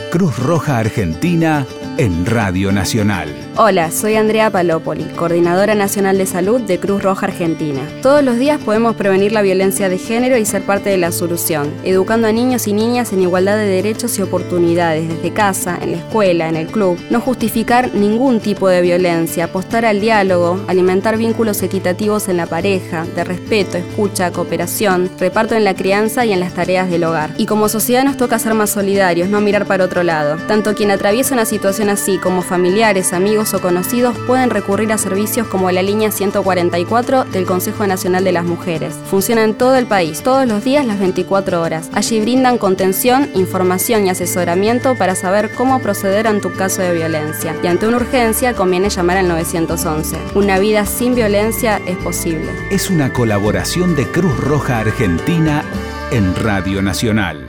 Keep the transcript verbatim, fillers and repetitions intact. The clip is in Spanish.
Cruz Roja Argentina en Radio Nacional. Hola, soy Andrea Palopoli, Coordinadora Nacional de Salud de Cruz Roja Argentina. Todos los días podemos prevenir la violencia de género y ser parte de la solución, educando a niños y niñas en igualdad de derechos y oportunidades desde casa, en la escuela, en el club. No justificar ningún tipo de violencia, apostar al diálogo, alimentar vínculos equitativos en la pareja, de respeto, escucha, cooperación, reparto en la crianza y en las tareas del hogar. Y como sociedad nos toca ser más solidarios, no mirar para otro lado. Tanto quien atraviesa una situación así como familiares, amigos o conocidos pueden recurrir a servicios como la línea ciento cuarenta y cuatro del Consejo Nacional de las Mujeres. Funciona en todo el país, todos los días, las veinticuatro horas. Allí brindan contención, información y asesoramiento para saber cómo proceder ante un caso de violencia. Y ante una urgencia conviene llamar al nueve once. Una vida sin violencia es posible. Es una colaboración de Cruz Roja Argentina en Radio Nacional.